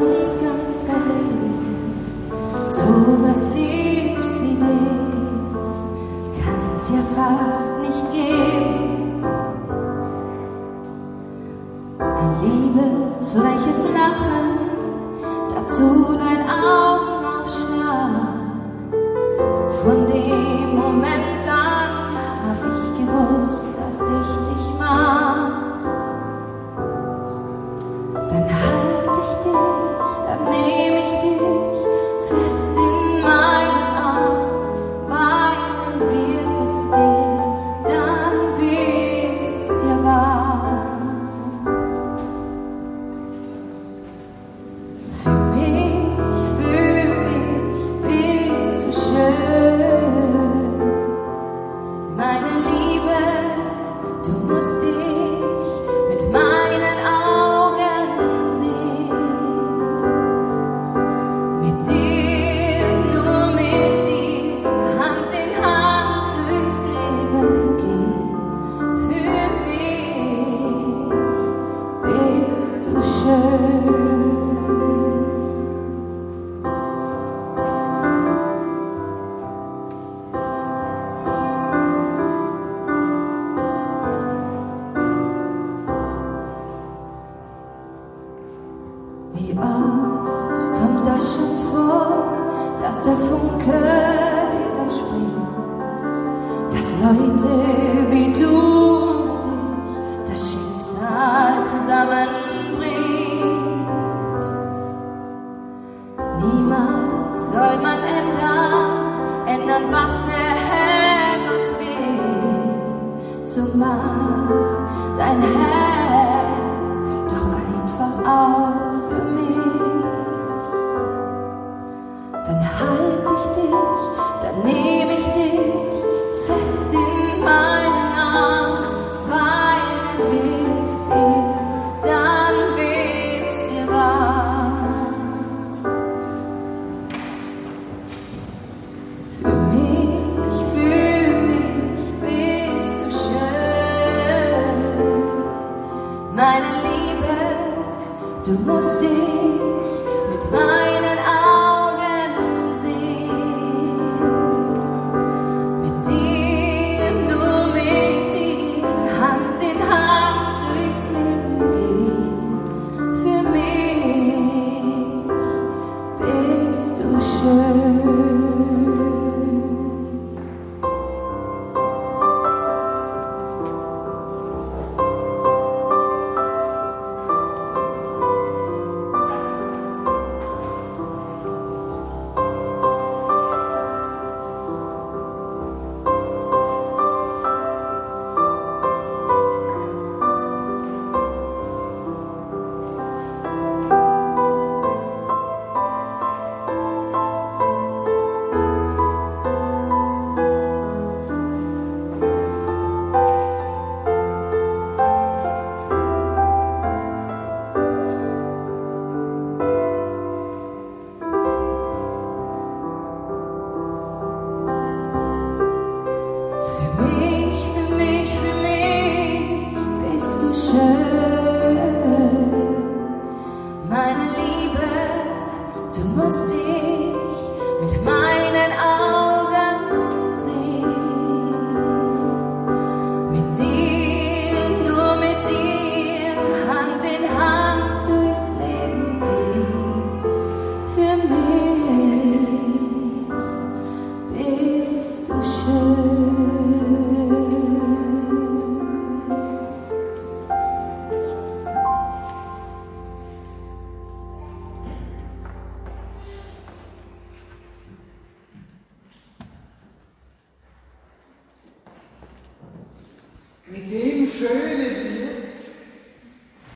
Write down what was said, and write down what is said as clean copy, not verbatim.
und ganz verlegen. Sowas lieb's wie dich kann's ja fast nicht geben. Ein liebes, freches Lachen, dazu dein Augenaufschlag. Von dem Moment an hab ich gewusst, dass ich dich mag. Dann halt ich dich, dann nehm ich dich fest in meinen Arm. Weinen wird es dir, dann wird's dir warm. Für mich bist du schön. Meine Liebe, du musst dich mit meinen Augen sehen. Mit dir, nur mit dir, Hand in Hand durchs Leben gehen. Für mich bist du schön. Wie oft kommt das schon vor, dass der Funke überspringt, dass Leute wie du und ich das Schicksal zusammenbringt. Niemals soll man ändern, was der Herrgott will. So mach dein Herz